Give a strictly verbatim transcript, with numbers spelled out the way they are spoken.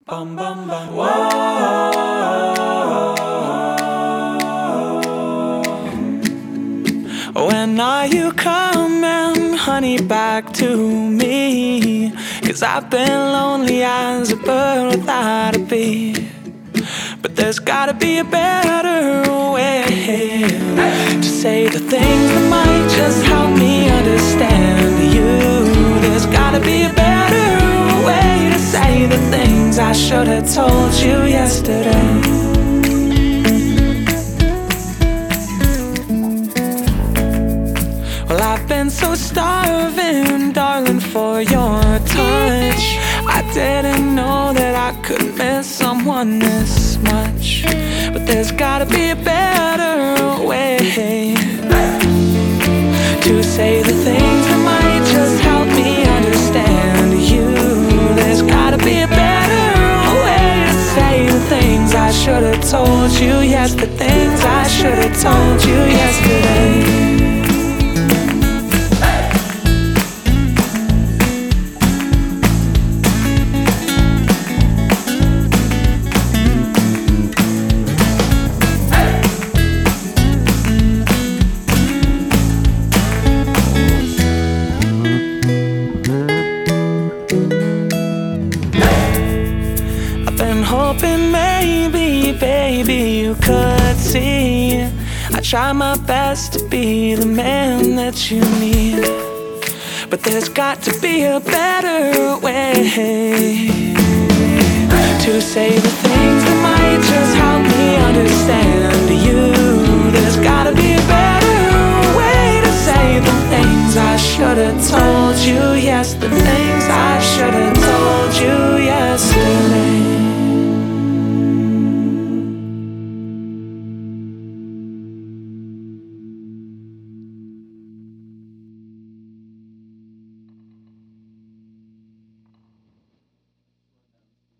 Bum bum bum. Whoa. When are you coming, honey, back to me? 'Cause I've been lonely as a bird without a beat. But there's gotta be a better way to say the things that might just help me understand you. There's gotta be a better way to say the things I should have told you yesterday. Well, I've been so starving, darling, for your touch. I didn't know that I could miss someone this much. But there's gotta be a better way to say the things that might just help me understand you. There's gotta be a better way to say the things I should have told you. Yes, the things I should have told you yesterday. Been hoping maybe, baby, you could see I try my best to be the man that you need. But there's got to be a better way to say the things that might just help me understand you. There's gotta be a better way to say the things I should have told you yesterday.